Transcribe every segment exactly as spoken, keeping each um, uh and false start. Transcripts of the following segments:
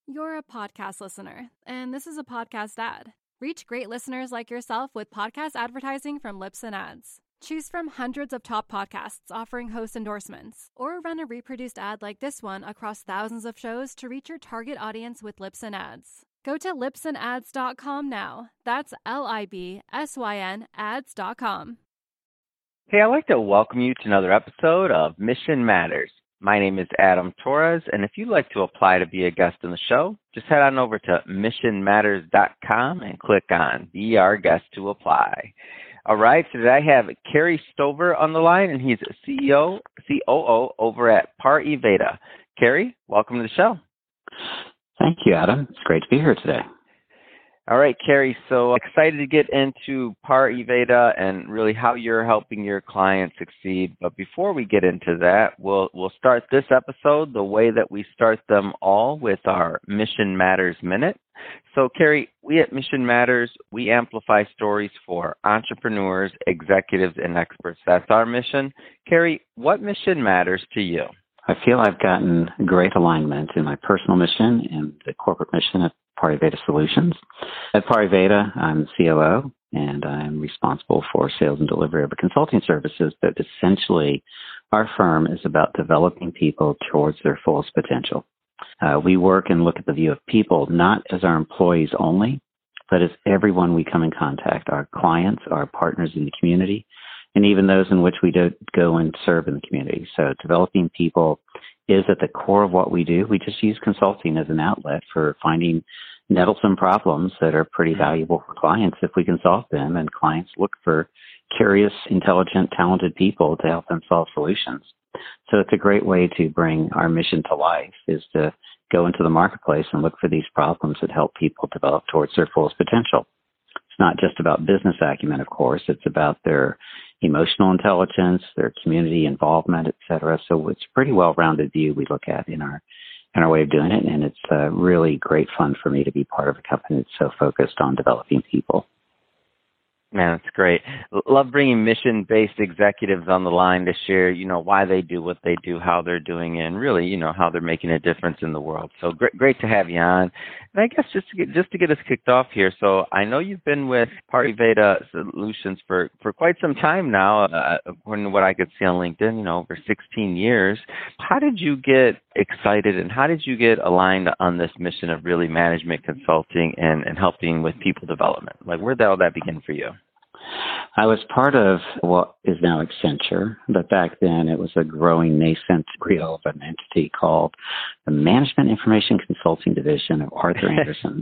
You're a podcast listener, and this is a podcast ad. Reach great listeners like yourself with podcast advertising from Libsyn Ads. Choose from hundreds of top podcasts offering host endorsements, or run a reproduced ad like this one across thousands of shows to reach your target audience with Libsyn Ads. Go to libsyn ads dot com now. That's L I B S Y N ads dot com. Hey, I'd like to welcome you to another episode of Mission Matters. My name is Adam Torres, and if you'd like to apply to be a guest on the show, just head on over to mission matters dot com and click on Be Our Guest to apply. All right, so today I have Kerry Stover on the line, and he's C E O, C O O over at Par Evada. Kerry, welcome to the show. Thank you, Adam. It's great to be here today. All right, Kerry, so excited to get into Par Evada and really how you're helping your clients succeed. But before we get into that, we'll we'll start this episode the way that we start them all, with our Mission Matters Minute. So, Kerry, we at Mission Matters, we amplify stories for entrepreneurs, executives, and experts. That's our mission. Kerry, what mission matters to you? I feel I've gotten great alignment in my personal mission and the corporate mission at Par Evada Solutions. At Par Evada, I'm C O O, and I'm responsible for sales and delivery of consulting services, but essentially our firm is about developing people towards their fullest potential. Uh, we work and look at the view of people, not as our employees only, but as everyone we come in contact, our clients, our partners in the community, and even those in which we do go and serve in the community. So developing people is at the core of what we do. We just use consulting as an outlet for finding nettlesome problems that are pretty valuable for clients if we can solve them, and clients look for curious, intelligent, talented people to help them solve solutions. So it's a great way to bring our mission to life, is to go into the marketplace and look for these problems that help people develop towards their fullest potential. It's not just about business acumen, of course. It's about their emotional intelligence, their community involvement, et cetera. So it's a pretty well-rounded view we look at in our in our way of doing it, and it's uh, really great fun for me to be part of a company that's so focused on developing people. Man, that's great. Love bringing mission-based executives on the line to share, you know, why they do what they do, how they're doing it, and really, you know, how they're making a difference in the world. So great, great to have you on. And I guess just to get, just to get us kicked off here, so I know you've been with Par Evada Solutions for, for quite some time now, uh, according to what I could see on LinkedIn, you know, over sixteen years. How did you get excited, and how did you get aligned on this mission of really management consulting and, and helping with people development? Like, where did all that begin for you? I was part of what is now Accenture, but back then it was a growing nascent reel of an entity called the Management Information Consulting Division of Arthur Andersen.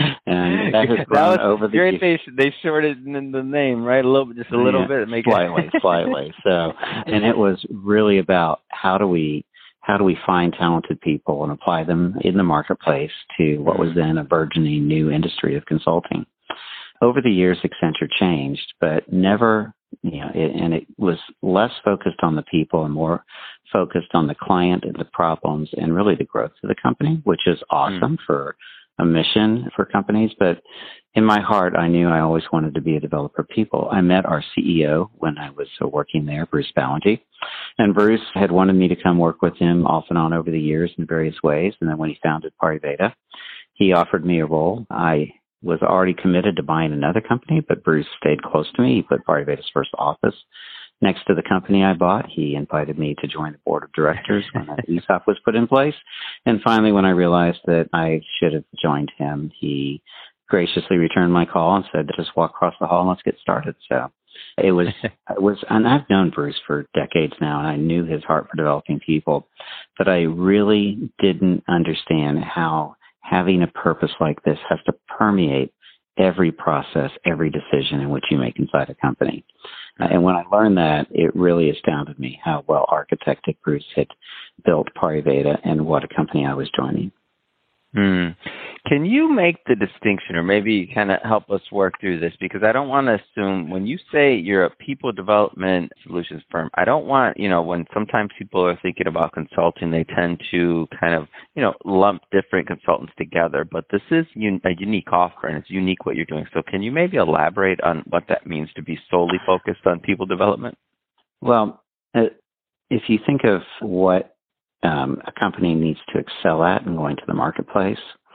And that has grown that was, over the years. They, they shorted the name, right? A little bit, just a little yeah, bit. Make slightly, it... slightly. So, and it was really about how do we how do we find talented people and apply them in the marketplace to what was then a burgeoning new industry of consulting. Over the years, Accenture changed, but never, you know, it, and it was less focused on the people and more focused on the client and the problems and really the growth of the company, which is awesome mm. for a mission for companies. But in my heart, I knew I always wanted to be a developer of people. I met our C E O when I was working there, Bruce Ballingy, and Bruce had wanted me to come work with him off and on over the years in various ways. And then when he founded Par Evada, he offered me a role. I was already committed to buying another company, but Bruce stayed close to me. He put Par Evada's first office next to the company I bought. He invited me to join the board of directors when the E S O P was put in place. And finally, when I realized that I should have joined him, he graciously returned my call and said, just walk across the hall and let's get started. So it was, it was, and I've known Bruce for decades now, and I knew his heart for developing people, but I really didn't understand how having a purpose like this has to permeate every process, every decision in which you make inside a company. Uh, and when I learned that, it really astounded me how well architected Bruce had built Par Evada and what a company I was joining. Hmm. Can you make the distinction, or maybe kind of help us work through this? Because I don't want to assume when you say you're a people development solutions firm, I don't want, you know, when sometimes people are thinking about consulting, they tend to kind of, you know, lump different consultants together. But this is un- a unique offer, and it's unique what you're doing. So can you maybe elaborate on what that means to be solely focused on people development? Well, uh, if you think of what Um, a company needs to excel at and going to the marketplace,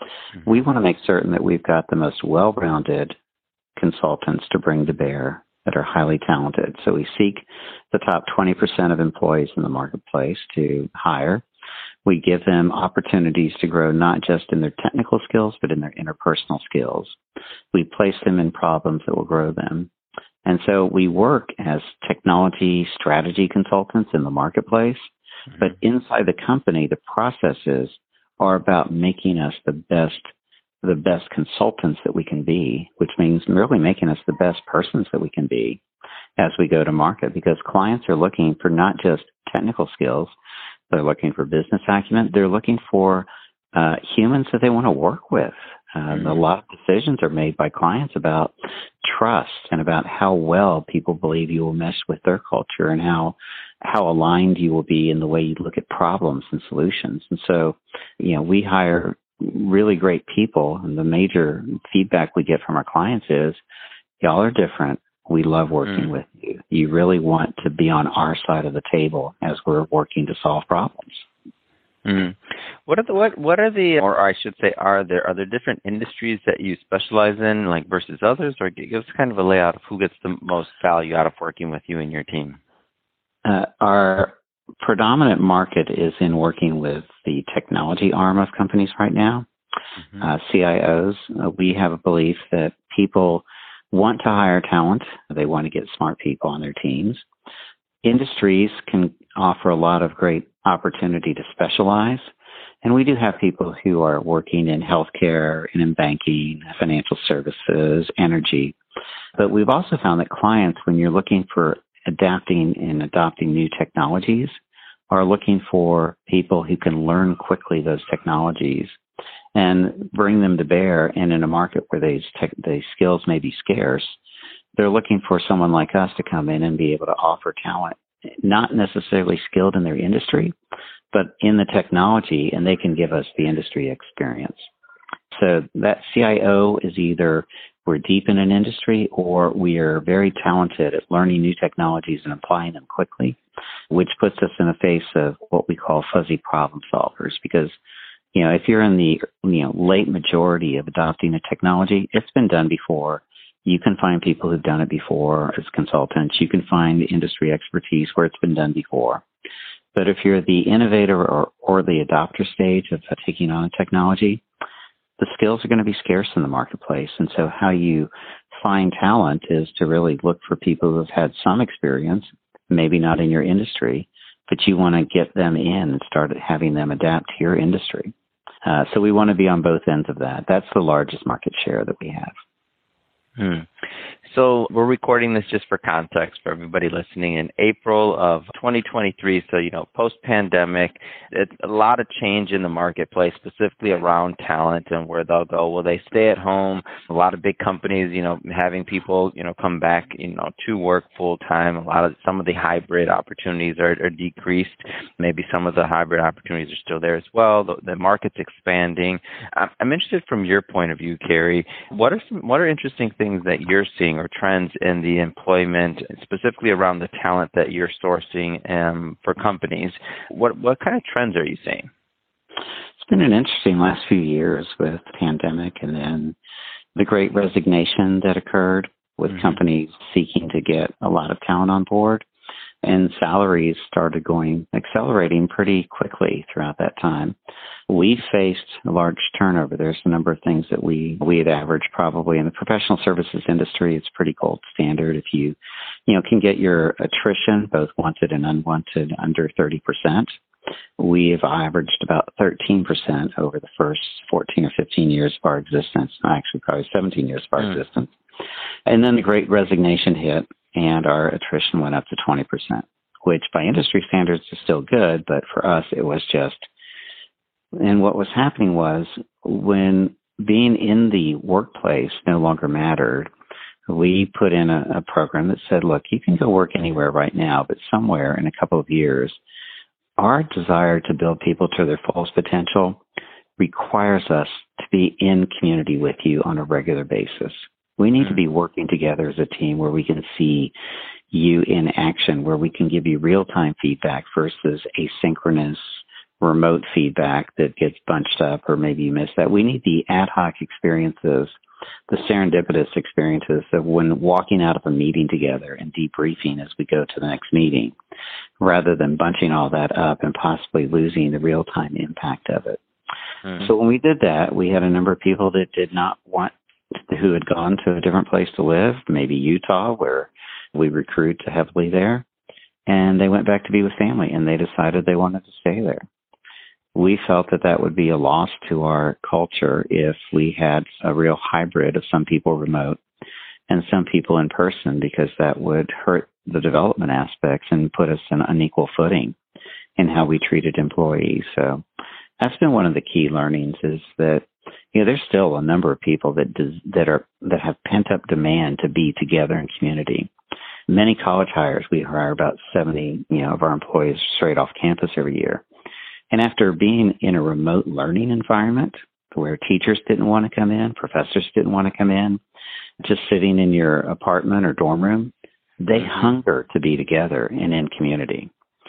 Mm-hmm. We want to make certain that we've got the most well-rounded consultants to bring to bear that are highly talented. So we seek the top twenty percent of employees in the marketplace to hire. We give them opportunities to grow not just in their technical skills, but in their interpersonal skills. We place them in problems that will grow them. And so we work as technology strategy consultants in the marketplace, mm-hmm. but inside the company, the processes are about making us the best the best consultants that we can be, which means really making us the best persons that we can be as we go to market, because clients are looking for not just technical skills, they're looking for business acumen, they're looking for uh, humans that they want to work with. Um, mm-hmm. A lot of decisions are made by clients about trust and about how well people believe you will mesh with their culture and how how aligned you will be in the way you look at problems and solutions. And so, you know, we hire really great people, and the major feedback we get from our clients is, y'all are different. We love working mm. with you. You really want to be on our side of the table as we're working to solve problems. Mm. What are the what what are the or I should say are there are there different industries that you specialize in, like versus others, or give us kind of a layout of who gets the most value out of working with you and your team? Uh, our predominant market is in working with the technology arm of companies right now. Mm-hmm. Uh, C I Os, uh, we have a belief that people want to hire talent. They want to get smart people on their teams. Industries can offer a lot of great opportunity to specialize. And we do have people who are working in healthcare and in banking, financial services, energy. But we've also found that clients, when you're looking for adapting and adopting new technologies, are looking for people who can learn quickly those technologies and bring them to bear. And in a market where these tech, these skills may be scarce, they're looking for someone like us to come in and be able to offer talent, not necessarily skilled in their industry, but in the technology, and they can give us the industry experience. So that C I O is either we're deep in an industry or we are very talented at learning new technologies and applying them quickly, which puts us in the face of what we call fuzzy problem solvers. Because, you know, if you're in the, you know, late majority of adopting a technology, it's been done before. You can find people who've done it before as consultants. You can find industry expertise where it's been done before. But if you're the innovator or, or the adopter stage of uh, taking on a technology, the skills are going to be scarce in the marketplace. And so how you find talent is to really look for people who have had some experience, maybe not in your industry, but you want to get them in and start having them adapt to your industry. Uh, so we want to be on both ends of that. That's the largest market share that we have. Hmm. So we're recording this just for context for everybody listening in April of twenty twenty-three. So, you know, post-pandemic, it's a lot of change in the marketplace, specifically around talent and where they'll go. Will they stay at home? A lot of big companies, you know, having people, you know, come back, you know, to work full time. A lot of some of the hybrid opportunities are, are decreased. Maybe some of the hybrid opportunities are still there as well. The, the market's expanding. I'm, I'm interested from your point of view, Carrie. What are some, what are interesting things that you're seeing or trends in the employment, specifically around the talent that you're sourcing um, for companies? What what kind of trends are you seeing? It's been an interesting last few years with the pandemic and then the great resignation that occurred with mm-hmm. companies seeking to get a lot of talent on board. And salaries started going, accelerating pretty quickly throughout that time. We faced a large turnover. There's a number of things that we, we had averaged probably in the professional services industry. It's pretty gold standard. If you, you know, can get your attrition, both wanted and unwanted, under thirty percent. We've averaged about thirteen percent over the first fourteen or fifteen years of our existence. Actually, probably seventeen years of our mm. existence. And then the great resignation hit, and our attrition went up to twenty percent, which by industry standards is still good, but for us it was just, and what was happening was when being in the workplace no longer mattered, we put in a, a program that said, look, you can go work anywhere right now, but somewhere in a couple of years, our desire to build people to their fullest potential requires us to be in community with you on a regular basis. We need to be working together as a team where we can see you in action, where we can give you real-time feedback versus asynchronous remote feedback that gets bunched up, or maybe you miss that. We need the ad hoc experiences, the serendipitous experiences of when walking out of a meeting together and debriefing as we go to the next meeting, rather than bunching all that up and possibly losing the real-time impact of it. Mm-hmm. So when we did that, we had a number of people that did not want, who had gone to a different place to live, maybe Utah, where we recruit heavily there, and they went back to be with family, and they decided they wanted to stay there. We felt that that would be a loss to our culture if we had a real hybrid of some people remote and some people in person, because that would hurt the development aspects and put us in unequal footing in how we treated employees. So that's been one of the key learnings, is that, you know, there's still a number of people that does, that are that have pent up demand to be together in community. Many college hires, we hire about seventy, you know, of our employees straight off campus every year. And after being in a remote learning environment where teachers didn't want to come in, professors didn't want to come in, just sitting in your apartment or dorm room, they hunger to be together and in community.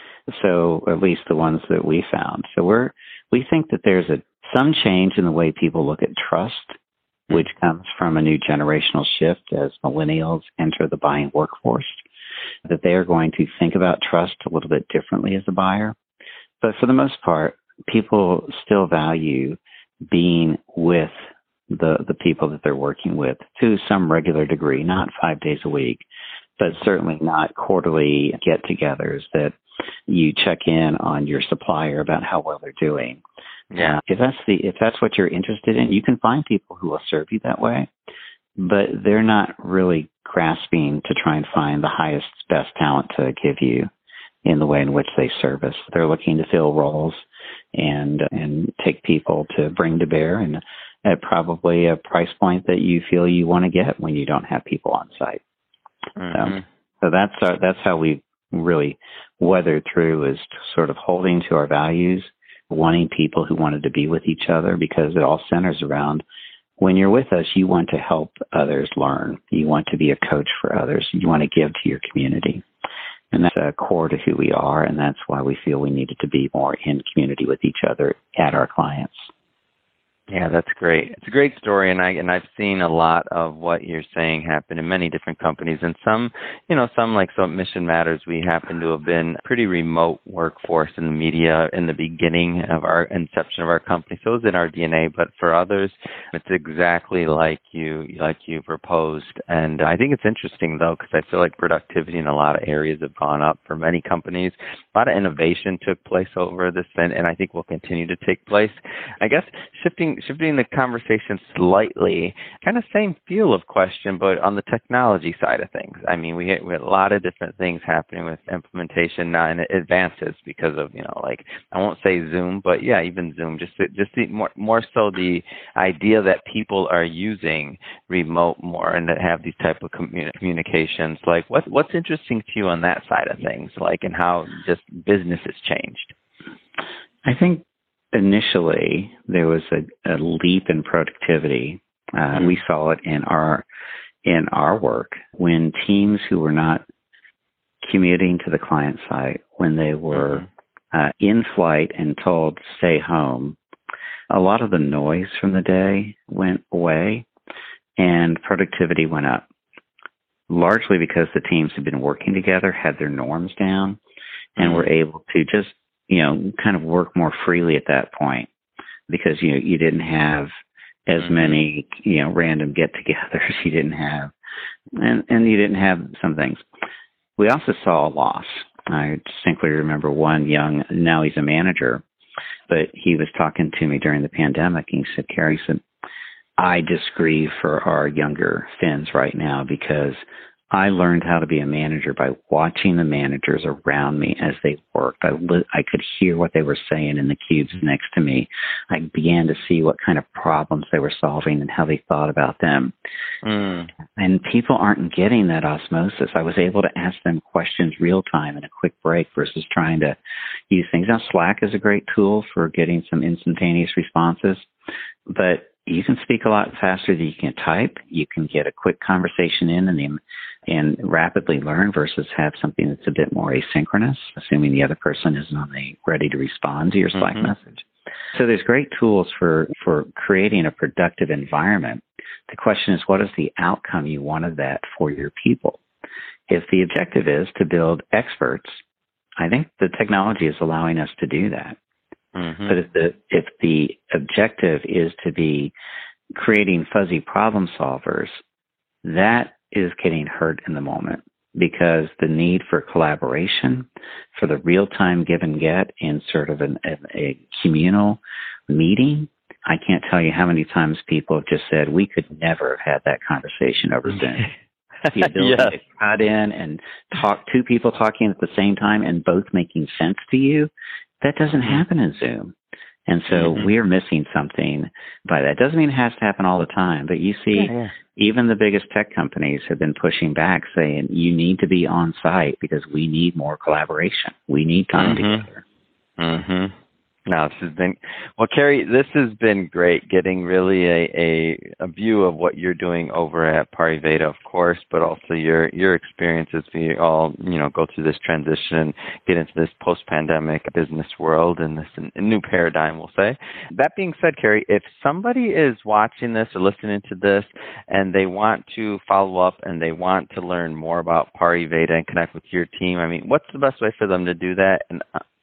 So at least the ones that we found. So we're, we think that there's a, some change in the way people look at trust, which comes from a new generational shift as millennials enter the buying workforce, that they are going to think about trust a little bit differently as a buyer. But for the most part, people still value being with the, the people that they're working with to some regular degree, not five days a week, but certainly not quarterly get-togethers that you check in on your supplier about how well they're doing. Yeah. Uh, if that's the if that's what you're interested in, you can find people who will serve you that way, but they're not really grasping to try and find the highest, best talent to give you in the way in which they service. They're looking to fill roles and and take people to bring to bear, and at probably a price point that you feel you want to get when you don't have people on site. Mm-hmm. So, so that's our, that's how we really weathered through, is sort of holding to our values, wanting people who wanted to be with each other, because it all centers around, when you're with us, you want to help others learn. You want to be a coach for others. You want to give to your community. And that's a core to who we are, and that's why we feel we needed to be more in community with each other at our clients. Yeah, that's great. It's a great story, and I and I've seen a lot of what you're saying happen in many different companies, and some, you know, some like so Mission Matters, we happen to have been pretty remote workforce in the media in the beginning of our inception of our company, so it was in our D N A. But for others, it's exactly like you like you proposed, and I think it's interesting though, because I feel like productivity in a lot of areas have gone up for many companies. A lot of innovation took place over this, and, and I think will continue to take place. I guess shifting. Shifting the conversation slightly, kind of same feel of question, but on the technology side of things. I mean, we had, we had a lot of different things happening with implementation now, and advances because of, you know, like, I won't say Zoom, but yeah, even Zoom, just just the, more more so the idea that people are using remote more and that have these type of communi- communications. Like, what what's interesting to you on that side of things, like, and how just business has changed? I think initially, there was a, a leap in productivity. Uh, mm-hmm. We saw it in our in our work when teams who were not commuting to the client site, when they were mm-hmm. uh, in flight and told stay home, a lot of the noise from the day went away, and productivity went up. Largely because the teams had been working together, had their norms down, and mm-hmm. were able to just, you know, kind of work more freely at that point, because, you know, you didn't have as mm-hmm. many, you know, random get-togethers. You didn't have, and, and you didn't have some things. We also saw a loss. I distinctly remember one young, now he's a manager, but he was talking to me during the pandemic, and he said, Carrie, he said, I just grieve for our younger Finns right now, because I learned how to be a manager by watching the managers around me as they worked. I, li- I could hear what they were saying in the cubes next to me. I began to see what kind of problems they were solving and how they thought about them. Mm. And people aren't getting that osmosis. I was able to ask them questions real time in a quick break versus trying to use things. Now, Slack is a great tool for getting some instantaneous responses, but you can speak a lot faster than you can type. You can get a quick conversation in and, and rapidly learn versus have something that's a bit more asynchronous, assuming the other person isn't on the ready to respond to your Slack mm-hmm. message. So there's great tools for, for creating a productive environment. The question is, what is the outcome you want of that for your people? If the objective is to build experts, I think the technology is allowing us to do that. Mm-hmm. But if the, if the objective is to be creating fuzzy problem solvers, that is getting hurt in the moment, because the need for collaboration, for the real-time give and get in sort of an, a, a communal meeting, I can't tell you how many times people have just said, we could never have had that conversation over Zoom. The ability yes. to cut in and talk, two people talking at the same time and both making sense to you, that doesn't happen in Zoom. And so mm-hmm. we're missing something by that. Doesn't mean it has to happen all the time, but you see, yeah, yeah. even the biggest tech companies have been pushing back, saying you need to be on site because we need more collaboration. We need time mm-hmm. together. Mm-hmm. No, this has been, well, Carrie, this has been great, getting really a, a, a view of what you're doing over at Pariveda, of course, but also your, your experience as we all, you know, go through this transition, get into this post-pandemic business world and this a new paradigm, we'll say. That being said, Carrie, if somebody is watching this or listening to this and they want to follow up and they want to learn more about Pariveda and connect with your team, I mean, what's the best way for them to do that? And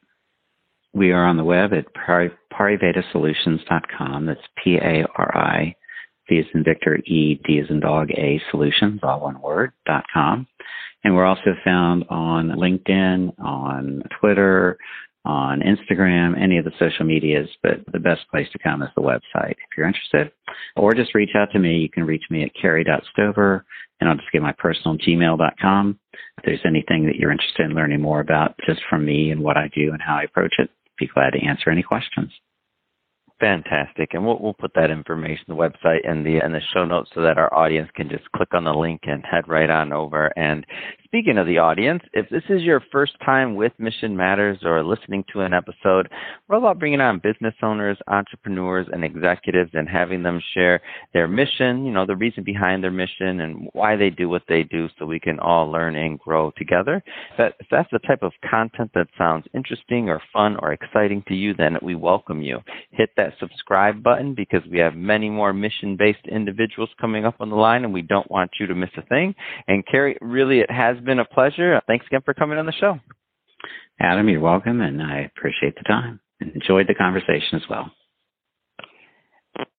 we are on the web at pariveda solutions dot com. That's P A R I, V as in Victor, E, D as in dog, A, solutions, all one word, dot com. And we're also found on LinkedIn, on Twitter, on Instagram, any of the social medias, but the best place to come is the website if you're interested. Or just reach out to me. You can reach me at carrie dot stover, and I'll just give my personal gmail dot com. If there's anything that you're interested in learning more about just from me and what I do and how I approach it, be glad to answer any questions. Fantastic. And we'll, we'll put that information, the website and the, and the show notes so that our audience can just click on the link and head right on over. And speaking of the audience, if this is your first time with Mission Matters or listening to an episode, we're all about bringing on business owners, entrepreneurs, and executives and having them share their mission, you know, the reason behind their mission and why they do what they do so we can all learn and grow together. If, that, if that's the type of content that sounds interesting or fun or exciting to you, then we welcome you. Hit that subscribe button because we have many more mission-based individuals coming up on the line and we don't want you to miss a thing. And Carrie, really, it has been a pleasure. Thanks again for coming on the show. Adam, you're welcome, and I appreciate the time and enjoyed the conversation as well.